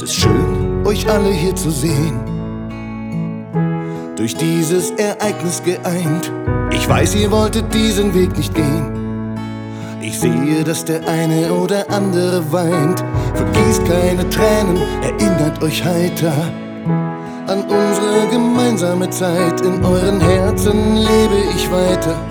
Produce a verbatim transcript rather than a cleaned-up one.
ist schön, euch alle hier zu sehen. Durch dieses Ereignis geeint. Ich weiß, ihr wolltet diesen Weg nicht gehen. Ich sehe, dass der eine oder andere weint. Vergießt keine Tränen, erinnert euch heiter an unsere gemeinsame Zeit. In euren Herzen lebe ich weiter.